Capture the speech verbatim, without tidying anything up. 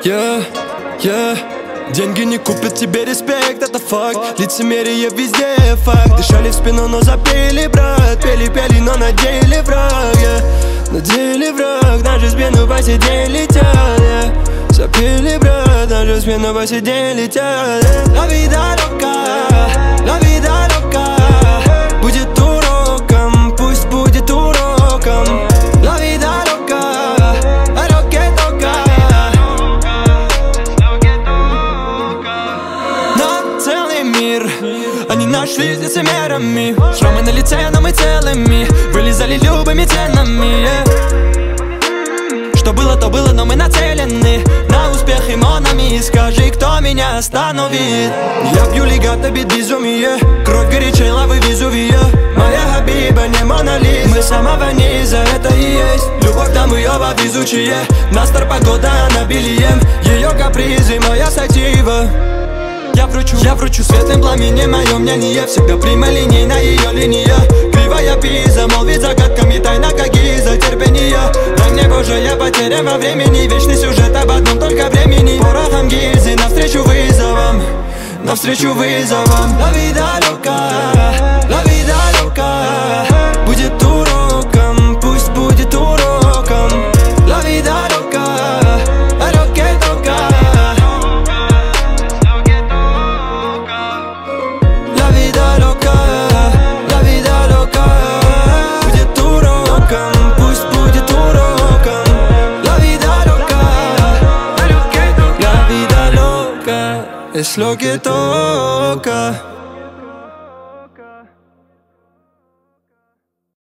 Yeah, yeah. Деньги не купят тебе респект, это факт. Лицемерие везде факт. Дышали в спину, но запели, брат. Пели, пели, но на деле враг, yeah. На деле враг, даже спину по сей день летят, yeah. Запели, брат, даже спину по сей день летят, yeah. La vida loca, la vida loca. Будет уроком, пусть будет уроком. La vida loca, a lo que toca. На целый мир они нашли с лицемерами. Шрамы на лице, но мы целыми. Вылезали любыми ценами, yeah. Что было, то было, но мы нацелены на успех и монами. Скажи, кто меня остановит? Я бью легато, бит безумие. Кровь горячей лавы Везувия. Моя Хабиба не Монолиза. Мы с самого низа, это и есть любовь, там ее везучие. Настор погода, она бельем. Ее капризы, моя сатива. Я вручу, я вручу светлым пламенем мое мнение. Всегда прямолинейна ее линия. Кривая пиза, мол, ведь загадками тайна, как гиза терпения. Дай мне, Боже, я потерян во времени. Вечный сюжет об одном только времени. Порохом гильзы, навстречу вызовам, навстречу вызовам. La vida loca, la vida loca. Будет уроком, пусть будет уроком. La vida loca, a lo que toca. La vida loca, la vida loca. Будет уроком, пусть будет уроком. La vida loca, a lo que toca. La vida loca es lo que toca.